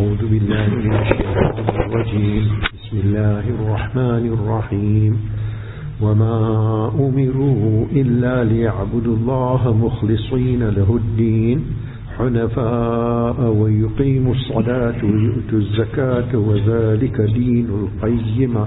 أعوذ بالله من الشيطان الرجيم بسم الله الرحمن الرحيم وما أمروا إلا ليعبدوا الله مخلصين له الدين حنفاء ويقيموا الصلاة ويؤتوا الزكاة وذلك دين القيمة.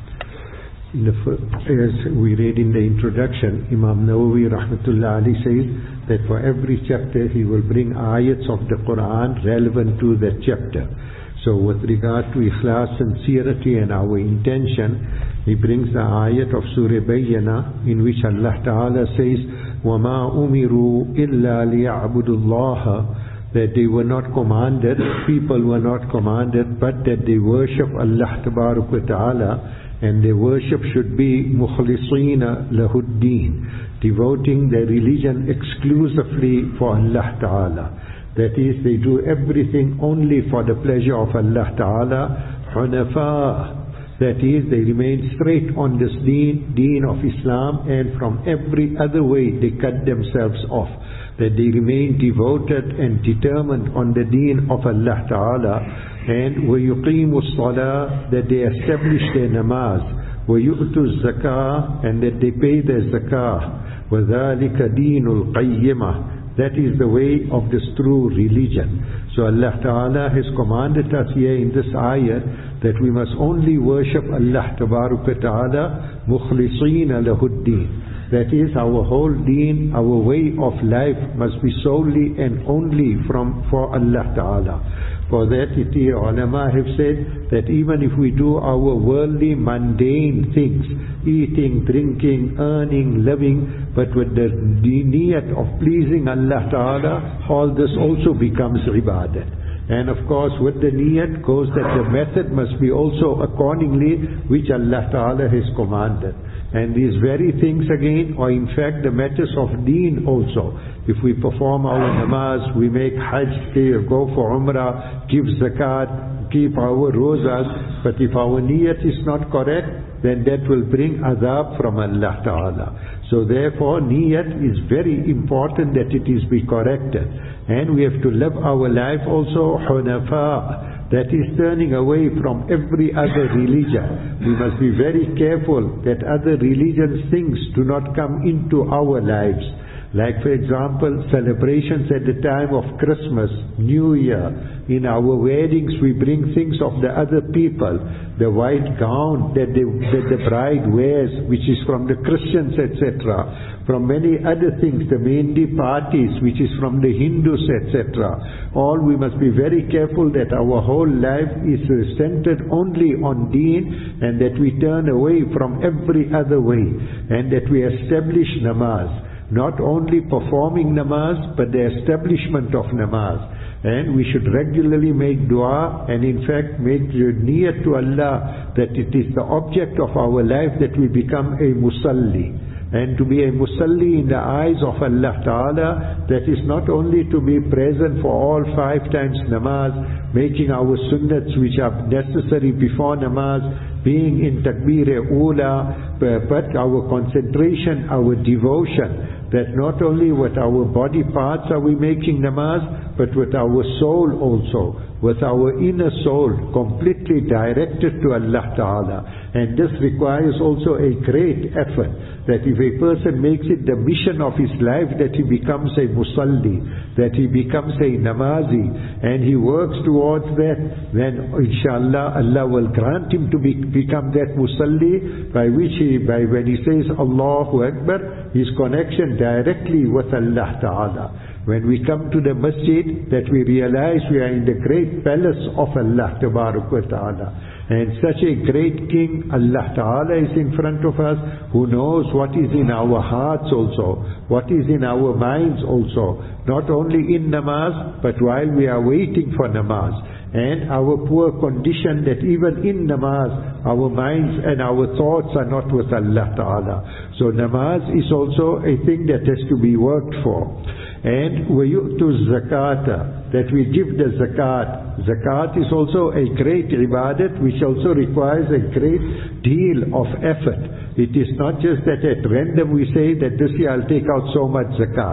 As we read in the introduction, Imam Nawawi rahmatullah alayhi says that for every chapter he will bring ayats of the Quran relevant to that chapter. So with regard to ikhlas, sincerity and our intention, he brings the ayat of Surah Bayyana in which Allah Ta'ala says, وَمَا أُمِرُوا إِلَّا لِيَعْبُدُوا اللَّهَ, that they were not commanded, people were not commanded, but that they worship Allah Tabarak wa Ta'ala, and their worship should be mukhlisina lahuddin, devoting their religion exclusively for Allah Ta'ala. That is, they do everything only for the pleasure of Allah Ta'ala. Hunafa, that is, they remain straight on this deen of Islam, and from every other way they cut themselves off. That they remain devoted and determined on the deen of Allah Ta'ala. And وَيُقِيمُوا الصَّلَاةِ, that they establish their namaz. وَيُؤْتُوا الزَّكَاةِ, and that they pay their zakah. وَذَلِكَ دِينُ الْقَيِّمَةِ, that is the way of this true religion. So Allah Ta'ala has commanded us here in this ayat that we must only worship Allah Ta'ala mukhlisina lahuddin. That is, our whole deen, our way of life must be solely and only for Allah Ta'ala. For that, the ulama have said that even if we do our worldly, mundane things, eating, drinking, earning, living, but with the niyat of pleasing Allah Ta'ala, all this also becomes ibadat. And of course, with the niyat goes that the method must be also accordingly which Allah Ta'ala has commanded. And these very things again are in fact the matters of deen also. If we perform our namaz, we make hajj, go for umrah, give zakat, keep our rozas, but if our niyat is not correct, then that will bring azab from Allah Ta'ala. So therefore, niyat is very important that it is be corrected. And we have to live our life also hunafa, that is turning away from every other religion. We must be very careful that other religions' things do not come into our lives. Like for example, celebrations at the time of Christmas, New Year. In our weddings we bring things of the other people. The white gown that the bride wears, which is from the Christians, etc. From many other things, the mehndi parties, which is from the Hindus, etc. All we must be very careful that our whole life is centered only on deen, and that we turn away from every other way, and that we establish namaz. Not only performing namaz, but the establishment of namaz. And we should regularly make dua, and in fact make niyat to Allah that it is the object of our life that we become a musalli. And to be a musalli in the eyes of Allah Ta'ala, that is not only to be present for all 5 times namaz, making our sunnats which are necessary before namaz, being in takbir-e-ula, but our concentration, our devotion, that not only with our body parts are we making namaz, but with our soul also, with our inner soul completely directed to Allah Ta'ala. And this requires also a great effort, that if a person makes it the mission of his life that he becomes a musalli, that he becomes a namazi, and he works towards that, then inshallah Allah will grant him to become that musalli, by which when he says Allahu Akbar, his connection directly with Allah Ta'ala. When we come to the masjid, that we realize we are in the great palace of Allah Ta'ala. And such a great king, Allah Ta'ala, is in front of us, who knows what is in our hearts also, what is in our minds also, not only in namaz, but while we are waiting for namaz. And our poor condition, that even in namaz, our minds and our thoughts are not with Allah Ta'ala. So namaz is also a thing that has to be worked for. And وَيُؤْتُوا الزَّكَاةَ, that we give the zakat. Zakat is also a great ibadat which also requires a great deal of effort. It is not just that at random we say that this year I'll take out so much zakat.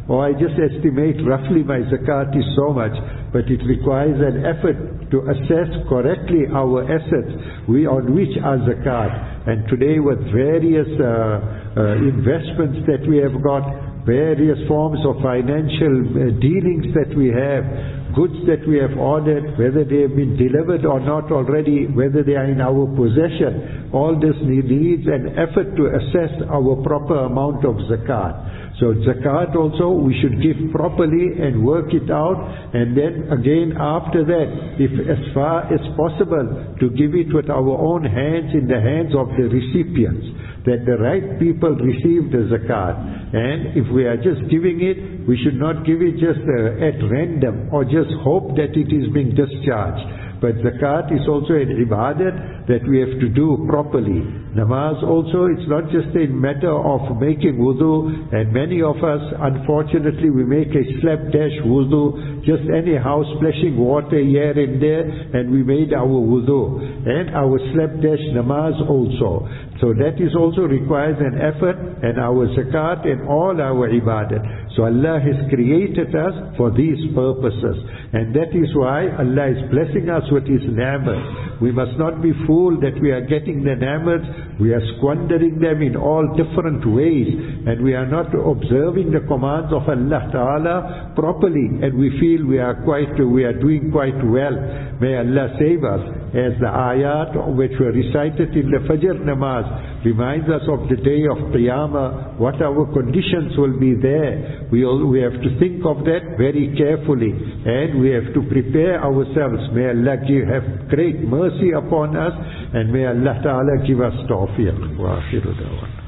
or I just estimate roughly my zakat is so much, but it requires an effort to assess correctly our assets on which are zakat. And today with various investments that we have got, various forms of financial dealings that we have, goods that we have ordered, whether they have been delivered or not already, whether they are in our possession, all this needs an effort to assess our proper amount of zakat. So zakat also we should give properly and work it out, and then again after that, if as far as possible, to give it with our own hands, in the hands of the recipients, that the right people receive the zakat. And if we are just giving it, we should not give it just at random or just hope that it is being discharged. But zakat is also an ibadat that we have to do properly. Namaz also, it's not just a matter of making wudu, and many of us, unfortunately, we make a slapdash wudu, just anyhow splashing water here and there, and we made our wudu. And our slapdash namaz also. So that is also requires an effort, and our zakat and all our ibadat. So Allah has created us for these purposes. And that is why Allah is blessing us with His ni'mat. We must not be fooled that we are getting the ni'mat, we are squandering them in all different ways, and we are not observing the commands of Allah Ta'ala properly, and we feel we are doing quite well. May Allah save us. As the ayat which were recited in the Fajr namaz reminds us of the day of Qiyamah, what our conditions will be there. We have to think of that very carefully, and we have to prepare ourselves. May Allah have great mercy upon us, and may Allah Ta'ala give us tawfiq. Wa akhiru da'wan.